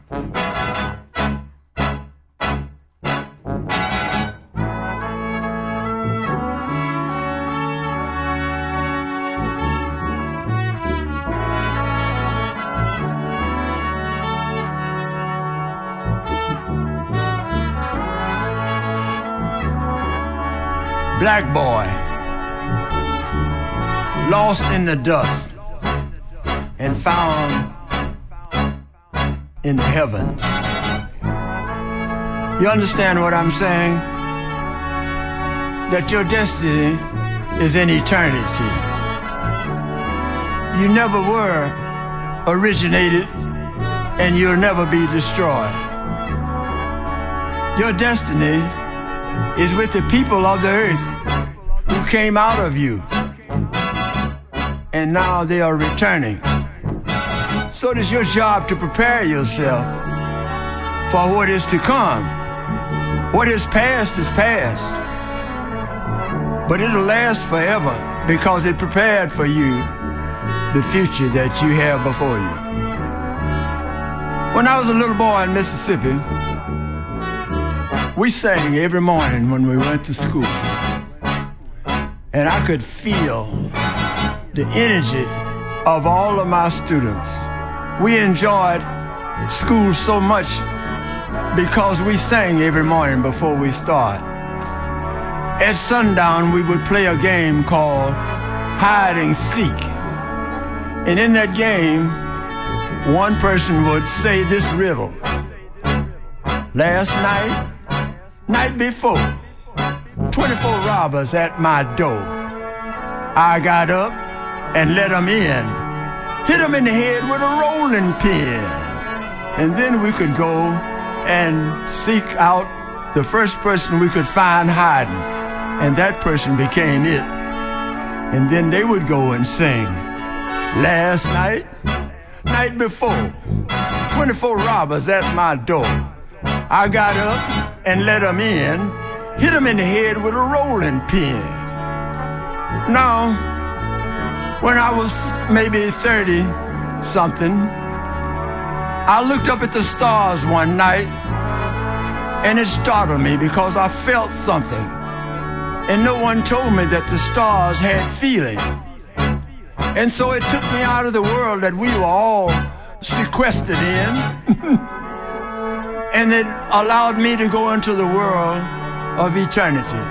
Black boy, lost in the dust and found in the heavens. You understand what I'm saying? That your destiny is in eternity. You never were originated and you'll never be destroyed. Your destiny is with the people of the earth who came out of you, and now they are returning. So it is your job to prepare yourself for what is to come. What is past, but it'll last forever because it prepared for you the future that you have before you. When I was a little boy in Mississippi, we sang every morning when we went to school. And I could feel the energy of all of my students. We enjoyed school so much because we sang every morning before we started. At sundown, we would play a game called hide and seek. And in that game, one person would say this riddle. Last night before, 24 robbers at my door. I got up and let them in, hit them in the head with a rolling pin. And then we could go and seek out the first person we could find hiding, and that person became it. And then they would go and sing, last night before, 24 robbers at my door. I got up and let them in, hit them in the head with a rolling pin. Now, when I was maybe 30-something, I looked up at the stars one night, and it startled me because I felt something. And no one told me that the stars had feeling. And so it took me out of the world that we were all sequestered in. And it allowed me to go into the world of eternity.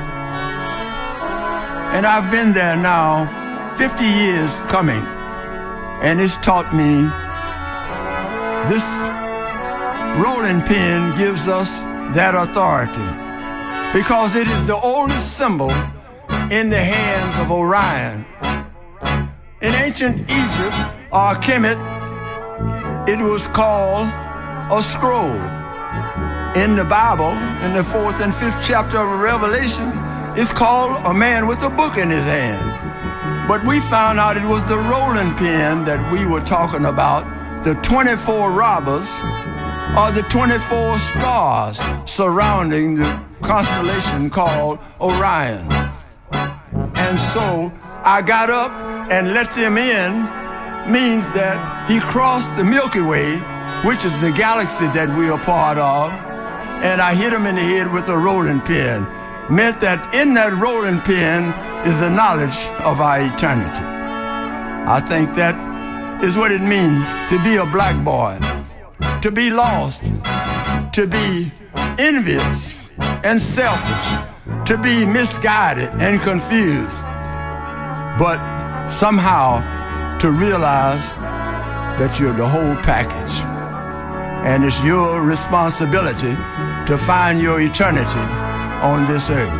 And I've been there now 50 years coming, and it's taught me this rolling pin gives us that authority because it is the oldest symbol in the hands of Orion. In ancient Egypt or Kemet, it was called a scroll. In the Bible, in the 4th and 5th chapter of Revelation, it's called a man with a book in his hand. But we found out it was the rolling pin that we were talking about, the 24 robbers, or the 24 stars surrounding the constellation called Orion. And so I got up and let them in means that he crossed the Milky Way, which is the galaxy that we are part of, and I hit him in the head with a rolling pin. Meant that in that rolling pin is the knowledge of our eternity. I think that is what it means to be a black boy, to be lost, to be envious and selfish, to be misguided and confused, but somehow to realize that you're the whole package. And it's your responsibility to find your eternity on this earth.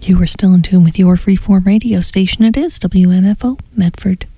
You are still in tune with your freeform radio station. It is WMFO Medford.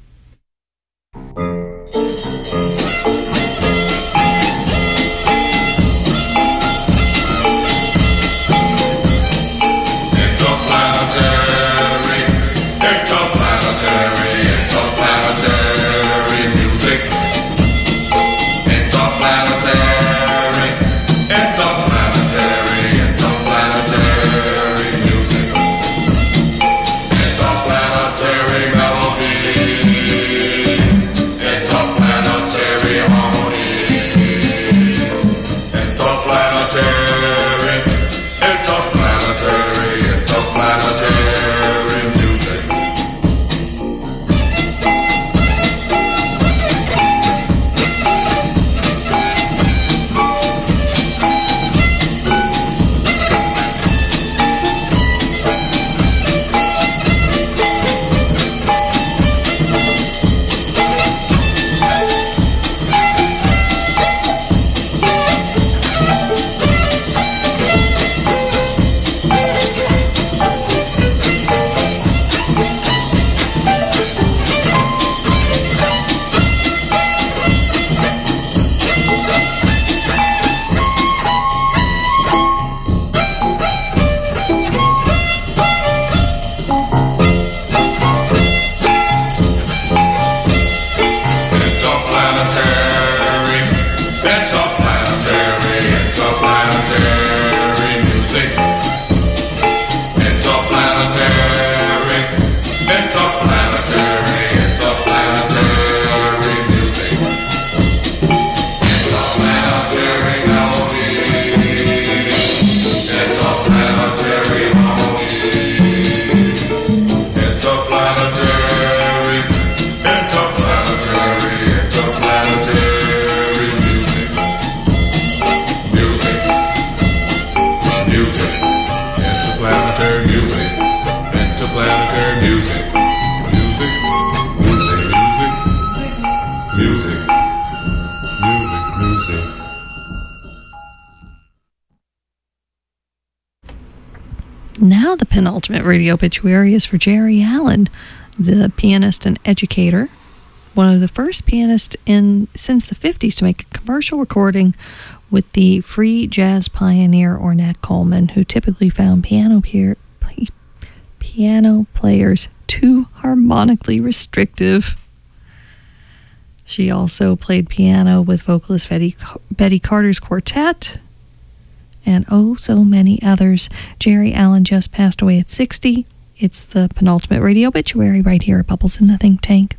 Now the penultimate radio obituary is for Geri Allen, the pianist and educator, one of the first pianists since the 50s to make a commercial recording with the free jazz pioneer Ornette Coleman, who typically found piano players too harmonically restrictive. She also played piano with vocalist Betty Carter's quartet, and oh, so many others. Geri Allen just passed away at 60. It's the penultimate radio obituary right here at Bubbles in the Think Tank.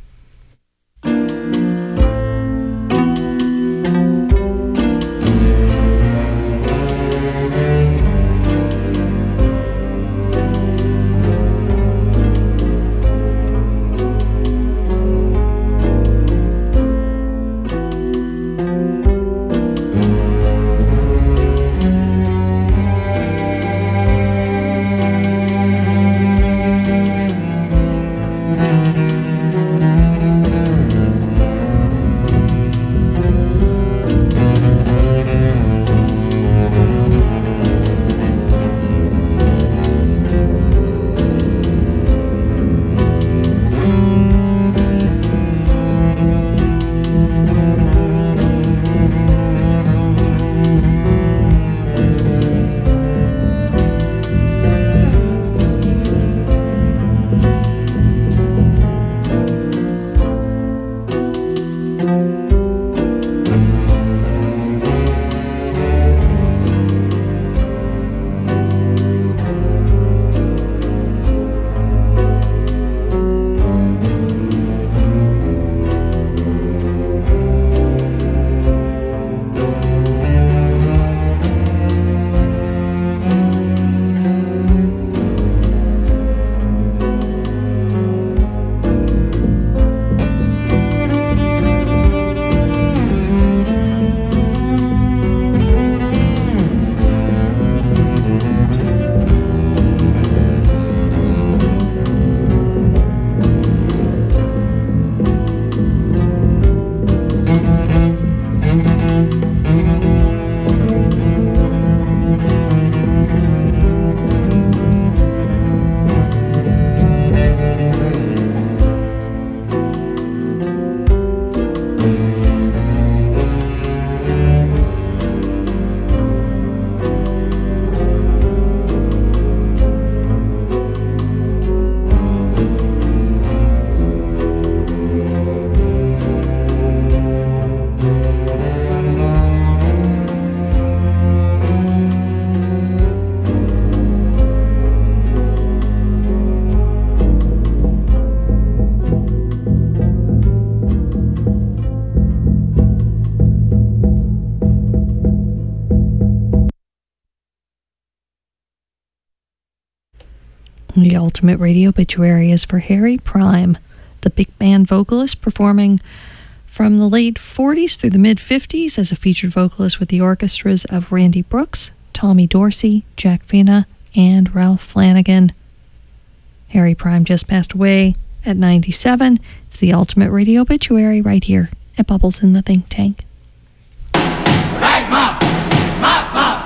The ultimate radio obituary is for Harry Prime, the big band vocalist performing from the late 40s through the mid-50s as a featured vocalist with the orchestras of Randy Brooks, Tommy Dorsey, Jack Vina, and Ralph Flanagan. Harry Prime just passed away at 97. It's the ultimate radio obituary right here at Bubbles in the Think Tank. Right, Mom! Mop, mop!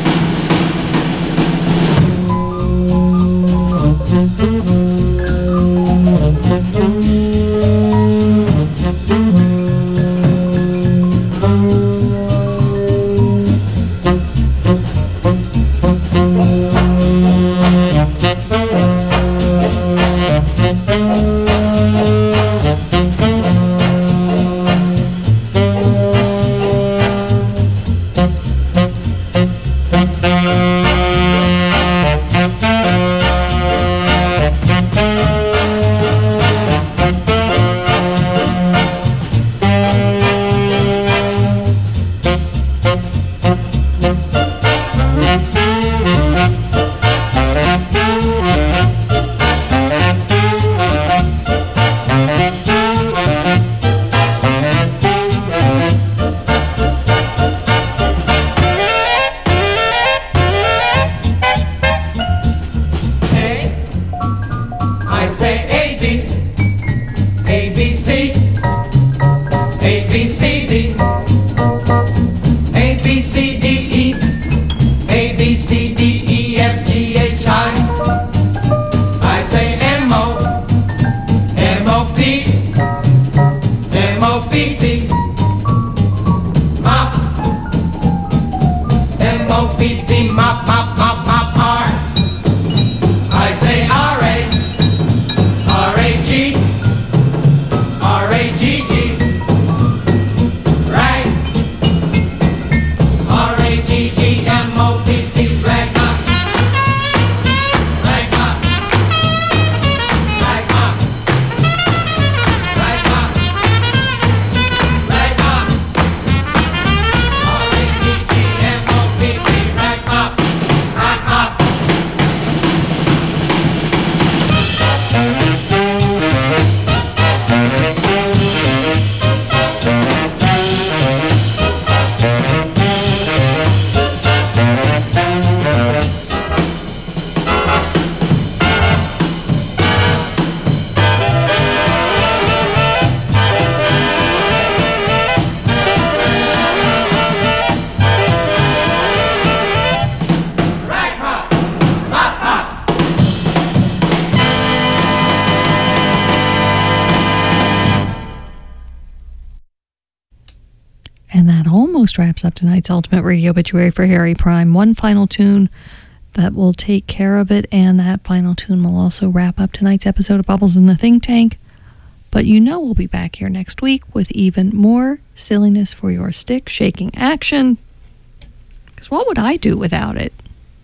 Wraps up tonight's ultimate radio obituary for Harry Prime. One final tune that will take care of it, and that final tune will also wrap up tonight's episode of Bubbles in the Think Tank. But you know we'll be back here next week with even more silliness for your stick shaking action. Because what would I do without it?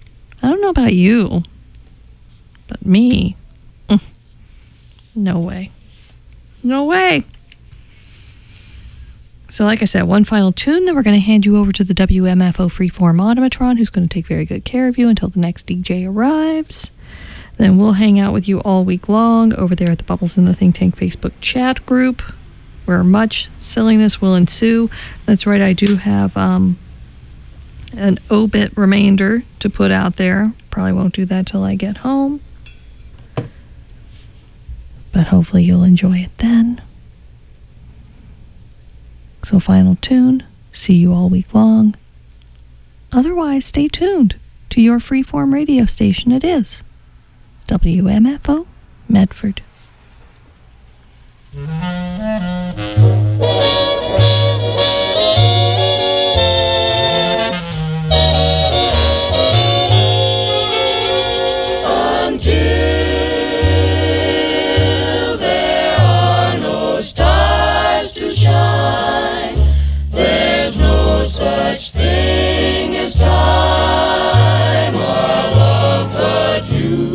I don't know about you, but me, no way. No way. So like I said, one final tune, then we're going to hand you over to the WMFO Freeform Automatron, who's going to take very good care of you until the next DJ arrives. Then we'll hang out with you all week long over there at the Bubbles in the Think Tank Facebook chat group, where much silliness will ensue. That's right, I do have an obit remainder to put out there. Probably won't do that till I get home. But hopefully you'll enjoy it then. So final tune, see you all week long. Otherwise, stay tuned to your freeform radio station. It is WMFO Medford. Until there are no stars to shine, there's no such thing as time or love but you.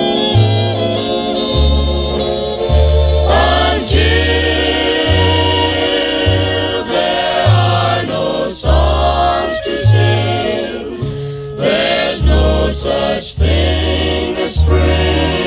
Until there are no songs to sing, there's no such thing as spring.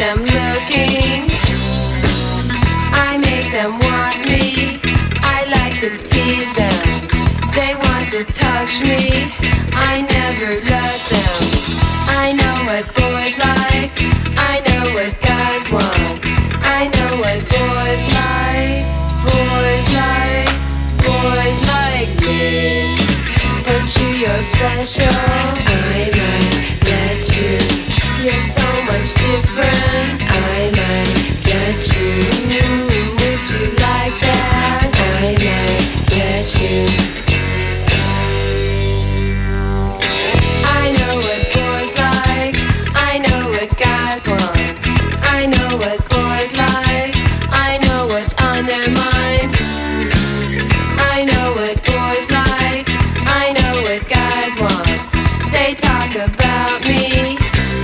them looking. I make them want me. I like to tease them. They want to touch me. I never let them. I know what boys like. I know what guys want. I know what boys like. Boys like. Boys like me. But you're special. I might get you. You're so much different. I might get you. Would you like that? I might get you. I know what boys like. I know what guys want. I know what boys like. I know what's on their minds. I know what boys like. I know what guys want. They talk about me.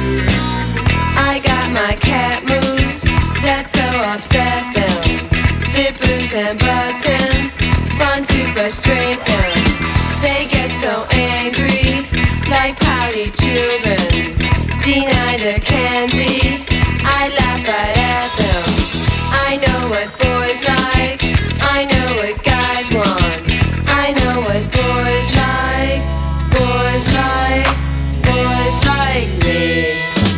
I got my cat moves that so upset them. Zippers and buttons, fun to frustrate them. They get so angry, like pouty children. Deny their candy, I laugh right at them. I know what boys like, I know what guys want. I know what boys like, boys like, boys like me.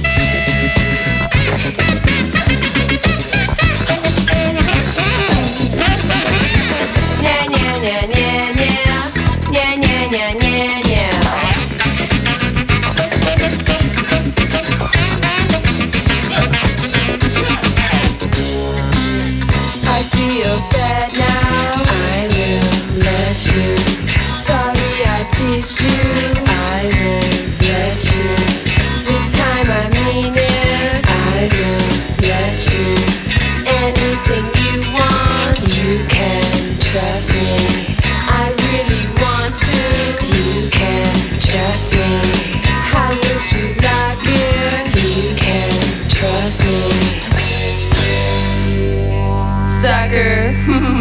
I feel sad now. I will let you. Sorry I teased you. I will let you. This time I mean it. I will let you. Anything you want, you can trust me. I really want to. You can trust me. How would you like it? You can trust me. Sucker.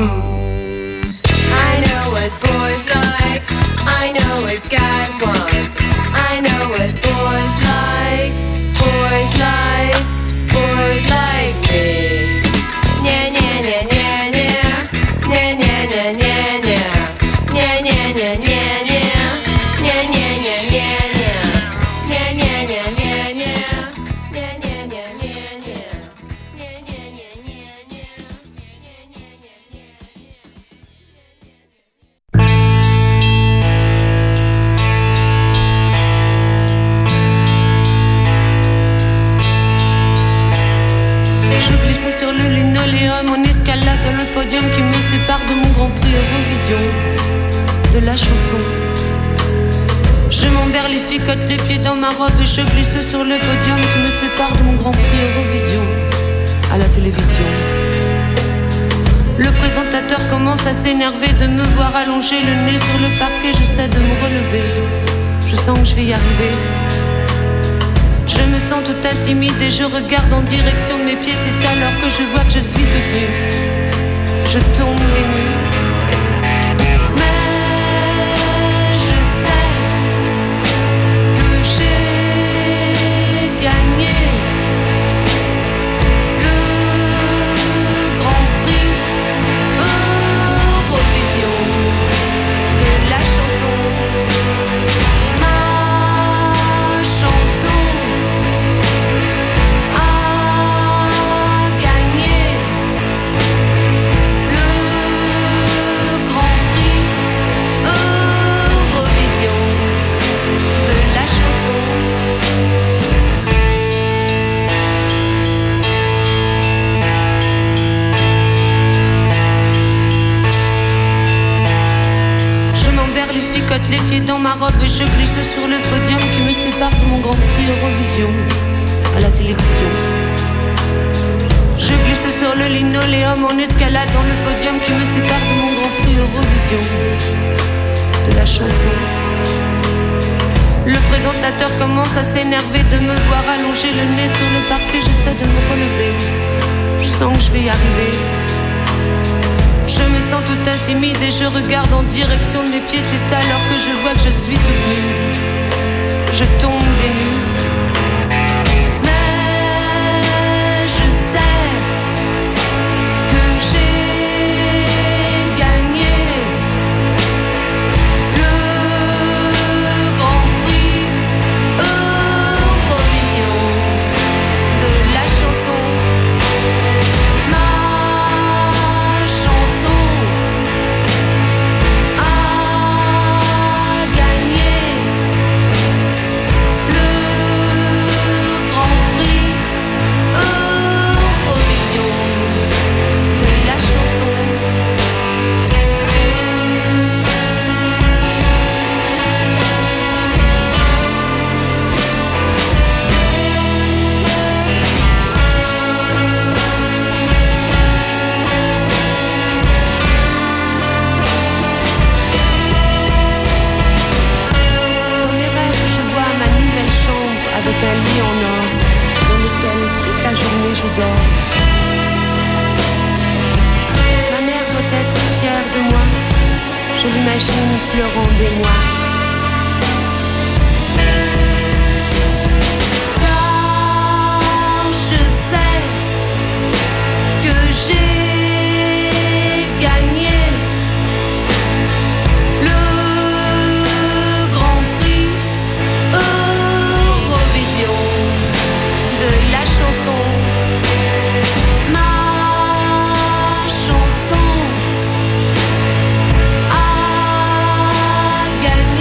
I know what boys like. I know what guys want. I know what boys like. Boys like. Boys like me. Nya nya nya nya nya. Nya nya nya nya nya. Nya nya nya nya nya. Nya nya nya nya nya. Nya nya nya nya nya. Nya nya nya nya nya. Nya nya nya nya nya. Je glissais sur le linoléum en escalade le podium qui me sépare de mon Grand Prix Eurovision, de la chanson. Je m'emberlificote les pieds dans ma robe et je glisse sur le podium qui me sépare de mon Grand Prix Eurovision, à la télévision. Le présentateur commence à s'énerver de me voir allonger le nez sur le parquet. J'essaie de me relever, je sens que je vais y arriver. Je me sens toute intimide et je regarde en direction de mes pieds. C'est alors que je vois que je suis toute nue. Je tombe des nues. Mais je sais que j'ai gagné le Grand Prix Eurovision de la chanson. Ma chanson a gagné le Grand Prix Eurovision de la chanson. Je m'emberlificote les pieds dans ma robe et je glisse sur le podium qui me sépare de mon Grand Prix Eurovision, à la télévision. Je glisse sur le linoléum en escaladant le podium qui me sépare de mon Grand Prix Eurovision, de la chanson. Le présentateur commence à s'énerver de me voir allonger le nez sur le parquet. J'essaie de me relever, je sens que je vais y arriver. Je me sens toute intimide et je regarde en direction de mes pieds. C'est alors que je vois que je suis toute nue. Je tombe des nues. Mais d'or. Ma mère doit être fière de moi, je l'imagine pleurant des mois. Car je sais que j'ai gagné le Grand Prix Eurovision de la chanson. Ma chanson a gagné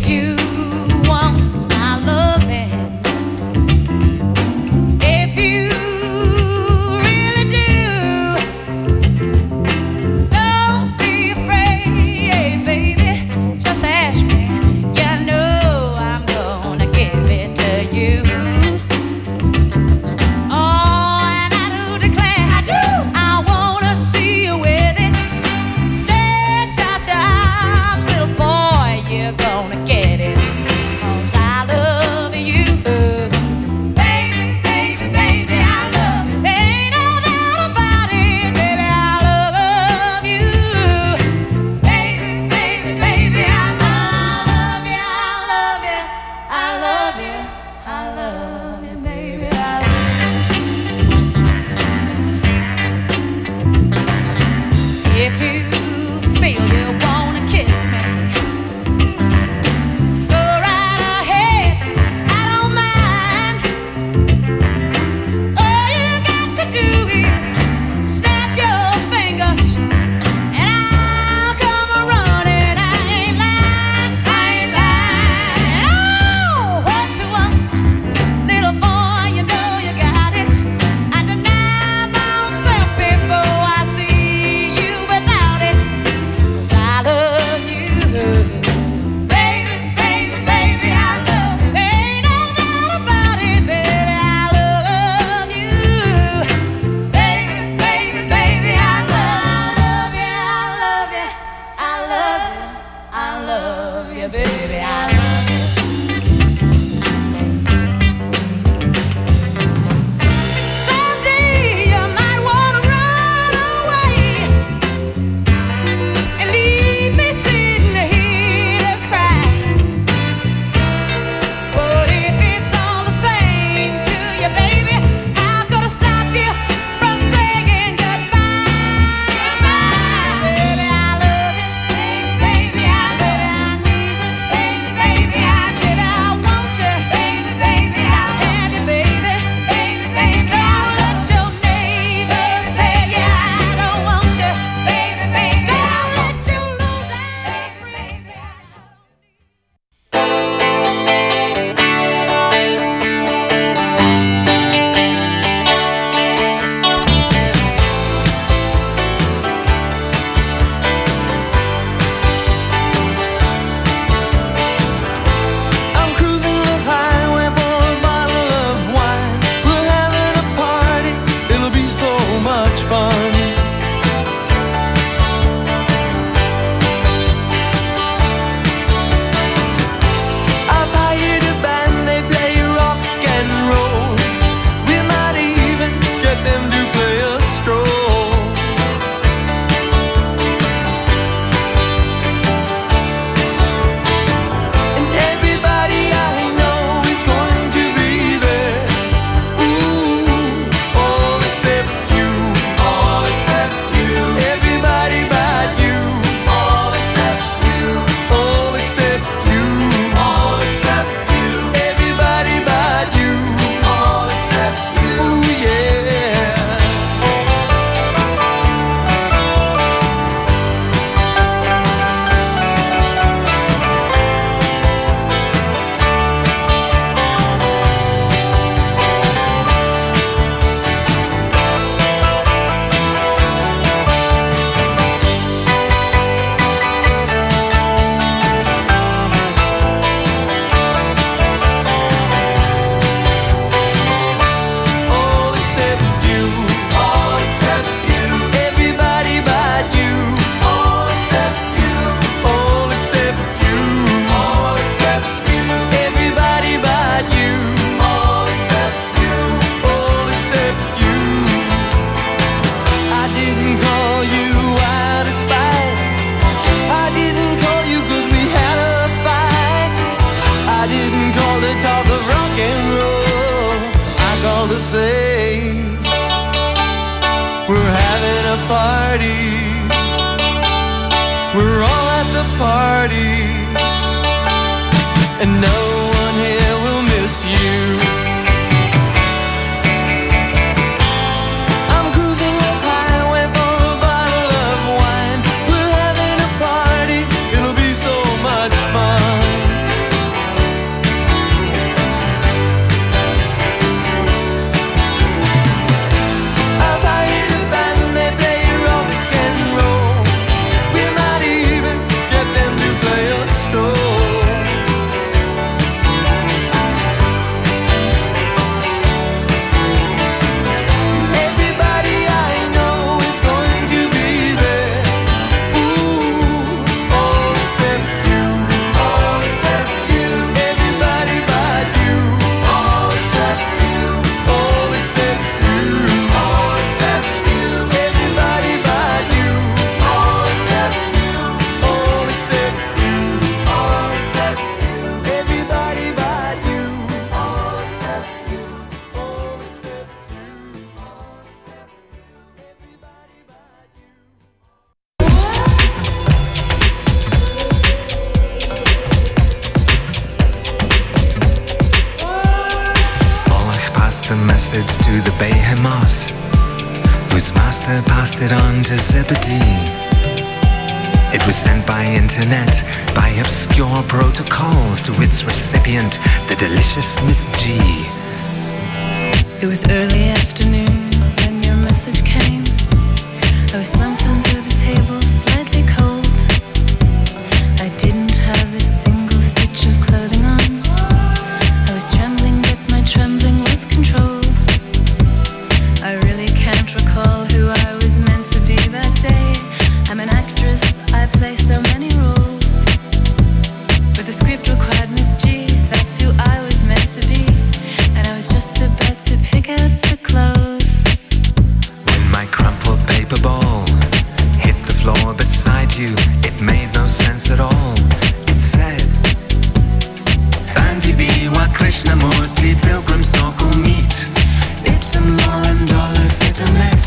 and no one here will miss you. I'm cruising up highway for a bottle of wine. We're having a party, it'll be so much fun. the message to the behemoth, whose master passed it on to Zebedee. It was sent by internet, by obscure protocols to its recipient, the delicious Miss G. It was early afternoon when your message came. I was slumped under the table, slightly cold. I didn't have a single stitch of clothing on. I was trembling, but my trembling was controlled. I really can't recall who I was meant to be that day. I'm an actress, I play so many roles. But the script required Miss G, that's who I was meant to be. And I was just about to pick out the clothes when my crumpled paper ball hit the floor beside you. It made no sense at all. It said, Bandi Biwa Krishnamurti, pilgrims local meet, Ipsum Lauren Dollar Settlement,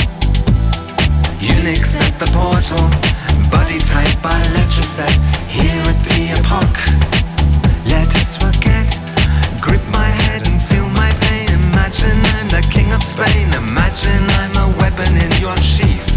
eunuchs at the portal, body type by letraset, here at the epoch. Let us forget, grip my head and feel my pain. Imagine I'm the king of Spain. Imagine I'm a weapon in your sheath.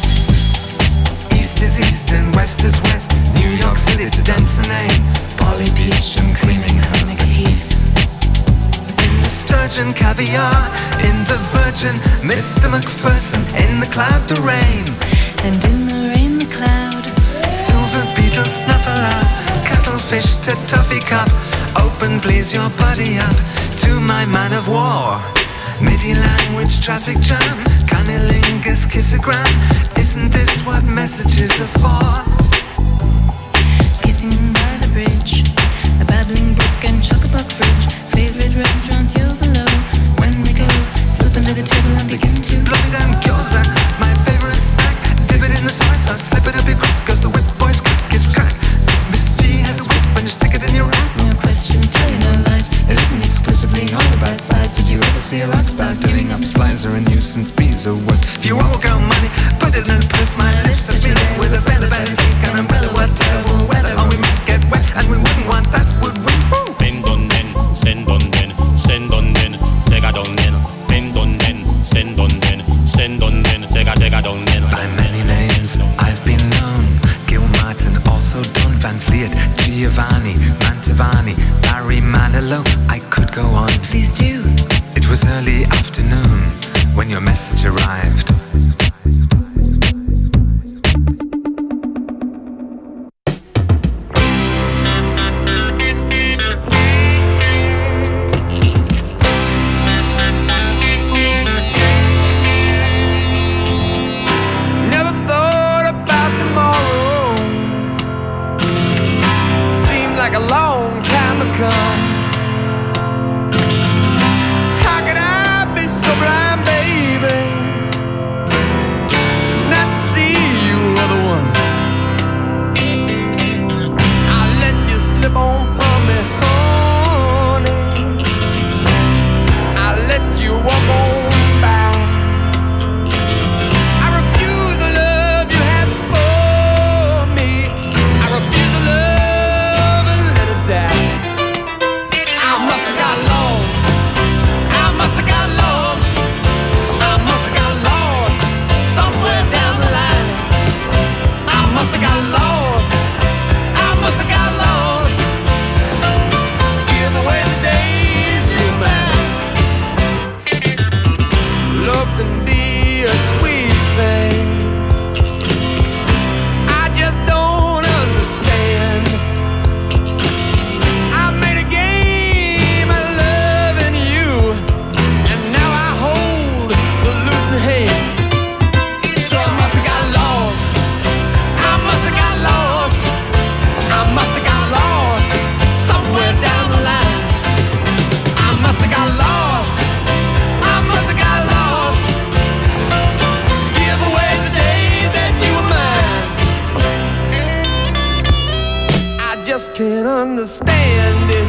East is east and west is west. New York City to Densenane, Polly Peach and creaming Herneke Heath. In the sturgeon caviar, in the virgin Mr. McPherson, in the cloud the rain, and in the rain the cloud. Silver beetle snuffler, cuttlefish to toffee cup. Open please your body up to my man of war. MIDI language traffic jam, cunnilingus kissogram. Isn't this what messages are for? Kissing by the bridge, a babbling brook and chock-a-block fridge. Favorite restaurant you're below. When we go, slip under the table and begin to blow me down gyoza, my favorite snack. Dip it in the soy sauce, slip it up your crack, cause the whip boy's crack is crack. Miss G has a whip and you stick it in your ass. No questions, tell you no lies. It isn't exclusively all about size. Did you ever see a rock star giving up his flies or a nuisance? Bees or worse. If you owe a girl money, put it in a purse. My lips touch me there with a feather bed. Take an umbrella, what terrible weather. Or we might get wet and we wouldn't want that, would we? Bend on den, send on den, send on den, take a down den. Bend on den, send on den, send on den, take a down den. By many names I've been known. Gil Martin, also Don Van Vliet, Giovanni, Mantovani, Barry Manilow. I could go on. Please do. It was early afternoon when your message arrived. Never thought about tomorrow. Seemed like a long time to come. How could I be so blind, baby, not to see you were the one? I let you slip on from me, honey. I let you walk on by. I refuse the love you had before me. I refuse the love and let it die. I must have got lost. I must have got lost. I must have got lost somewhere down the line. I must have got lost. I must have got lost. Give away the days you're mine. Love can be a sweet thing. I just don't understand. I made a game of loving you, and now I hold the losing hand. So I must have got lost. I must have got lost. I must have got lost somewhere down the line. I must have got lost. I must have got lost. Give away the days that you were mine. I just can't understand it.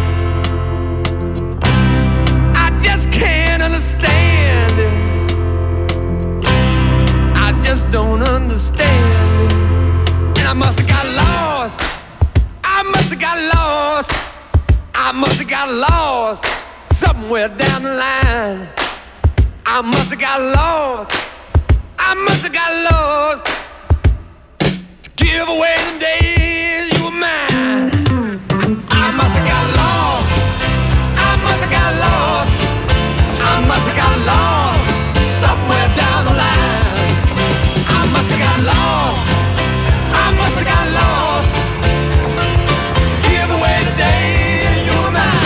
I just can't understand it. I just don't understand it. And I must have got lost. I must have got lost. I must have got lost somewhere somewhere down the line. I must have got lost. I must have got lost to give away the days you were mine. I must have got lost. I must have got lost. I must have got lost somewhere down the line. I must have got lost. I must have got lost. Give away the days you were mine.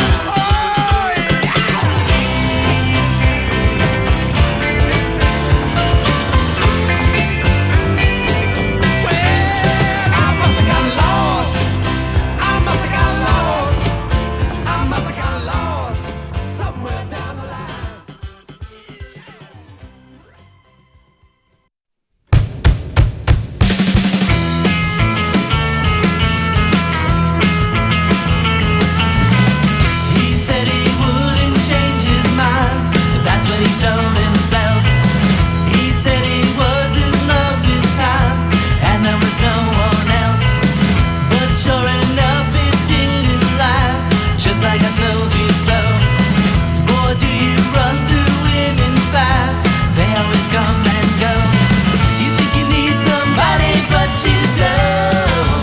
Told himself, he said he was in love this time, and there was no one else. But sure enough, it didn't last, just like I told you so. Boy, do you run through women fast, they always come and go. You think you need somebody, but you don't.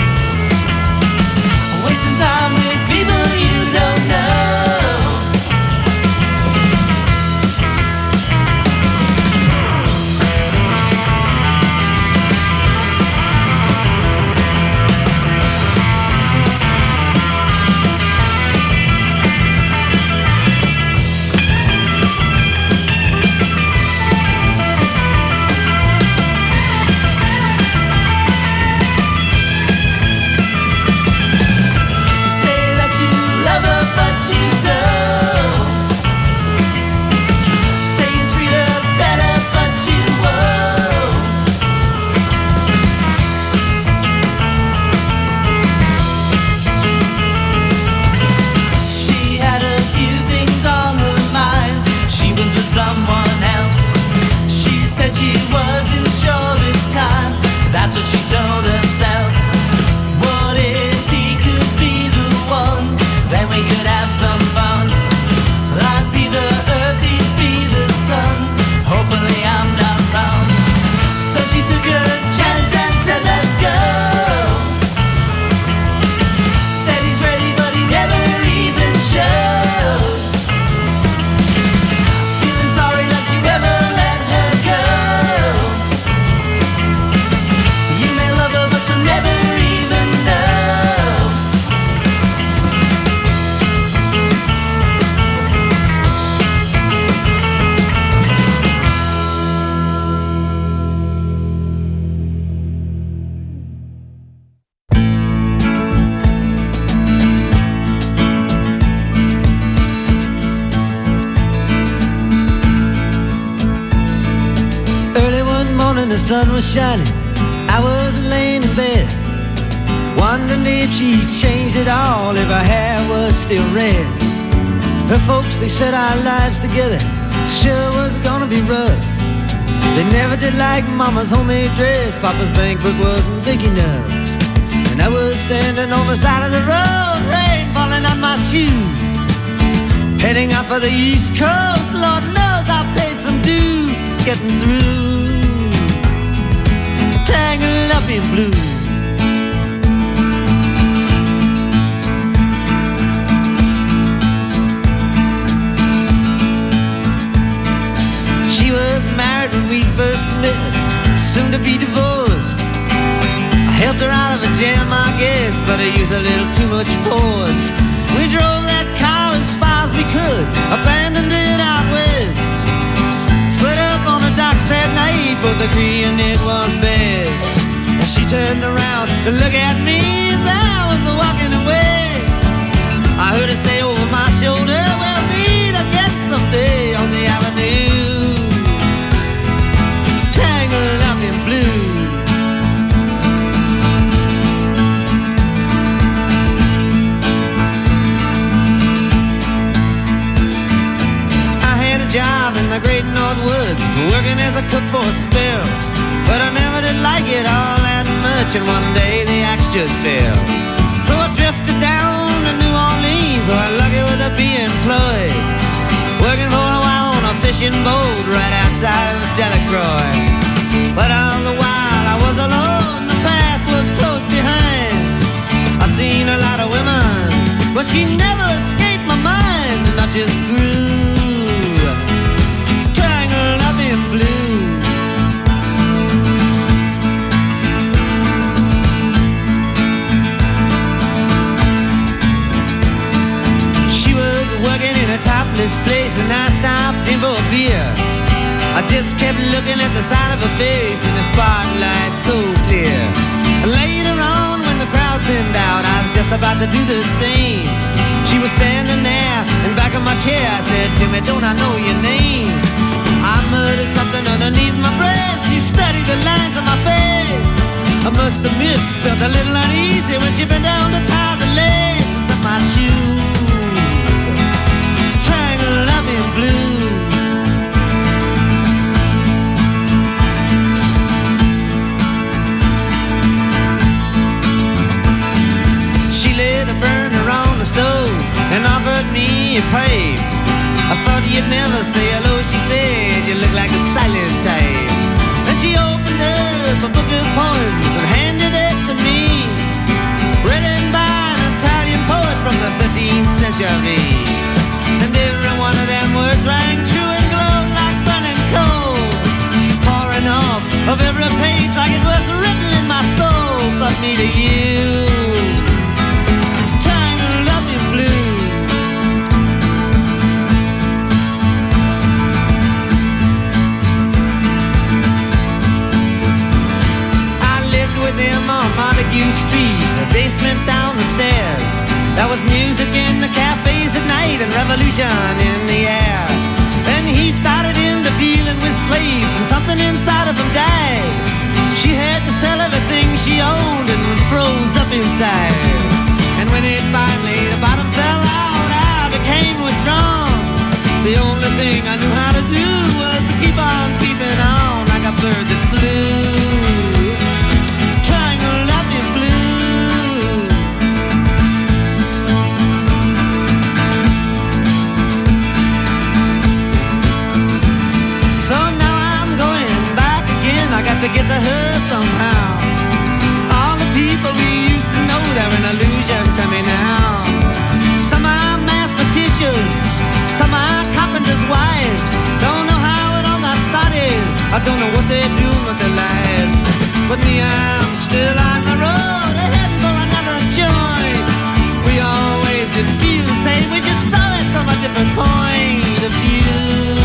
Wasting time with people you don't know. Someone else. She said she wasn't sure this time. That's what she told herself. What if he could be the one? Then we could have some fun. I'd be the earth, he'd be the sun. Hopefully I'm not wrong. So she took a chance and said let's go. Said he's ready but he never even showed. Never let her go. You may love her, but you'll never even know. The sun was shining, I was laying in bed, wondering if she changed at all, if her hair was still red. Her folks, they said our lives together sure was gonna be rough. They never did like mama's homemade dress, papa's bank book wasn't big enough. And I was standing on the side of the road, rain falling on my shoes, heading out for the East Coast. Lord knows I paid some dues getting through. Tangled up in blue. She was married when we first met, soon to be divorced. I helped her out of a jam, I guess, but I used a little too much force. We drove that car as far as we could, abandoned it out west. Split up on the docks at night, both agreeing it was best. And she turned around to look at me as I was walking away. I heard her say over my shoulder, we'll meet again someday on the avenue, tangled up in blue. I had a job in the great North Woods, working as a cook for a spell, but I never did like it all that much, and one day the axe just fell. So I drifted down to New Orleans, where lucky with a be employed. this place and I stopped in for a beer. I just kept looking at the side of her face in the spotlight so clear. Later on when the crowd thinned out, I was just about to do the same. She was standing there in back of my chair. I said, Timmy, don't I know your name? I muttered something underneath my breath. She studied the lines on my face. I must admit, felt a little uneasy when she bent down to tie the laces of my shoe. Triangle of in blue. She lit a burner on the stove and offered me a pipe. I thought you'd never say hello, she said. You look like a silent type. Then she opened up a book of poems and handed it to me, written by an Italian poet from the 13th century. And every one of them words rang true and glowed like burning coal, pouring off of every page like it was written in my soul. But me to you, tangled up in blue. With him on Montague Street, the basement down the stairs. There was music in the cafes at night and revolution in the air. Then he started into dealing with slaves and something inside of him died. She had to sell everything she owned and froze up inside. And when it finally, the bottom fell out, I became withdrawn. The only thing I knew how to do was to keep on keeping on like a bird that flew. To get to her somehow. All the people we used to know, they're an illusion to me now. Some are mathematicians, some are carpenters' wives. Don't know how it all got started, I don't know what they're doing with their lives. But me, I'm still on the road, heading for another joint. We always did feel the same, we just saw it from a different point of view.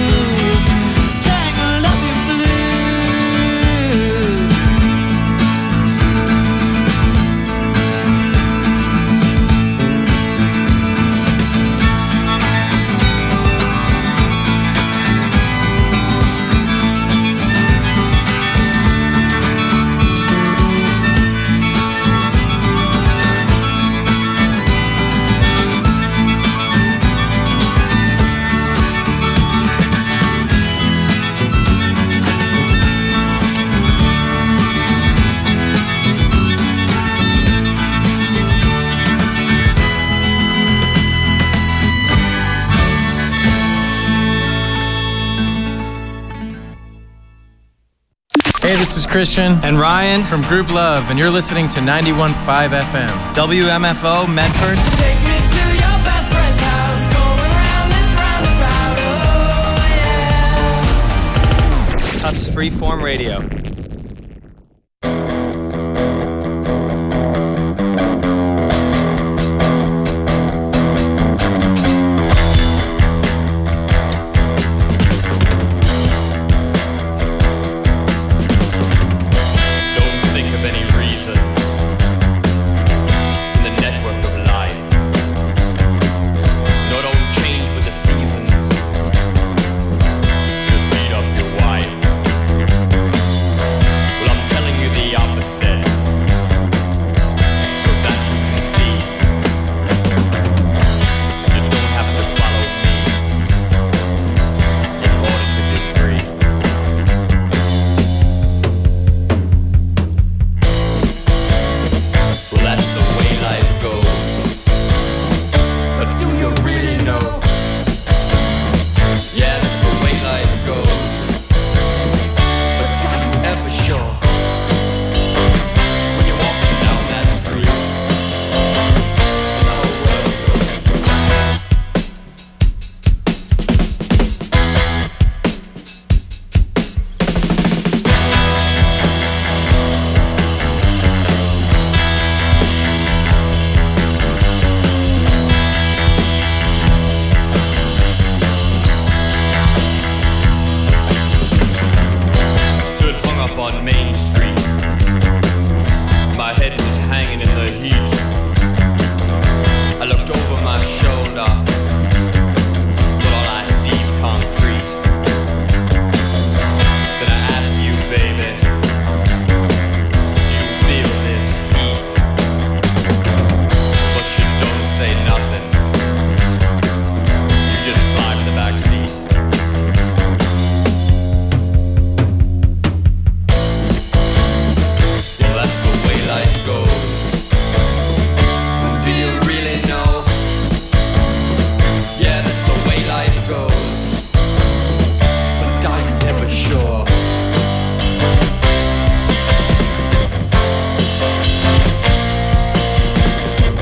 Hey, this is Christian and Ryan from Group Love, and you're listening to 91.5 FM. WMFO, Medford. Take me to your best friend's house, going round this roundabout, oh yeah. Tufts Freeform Radio.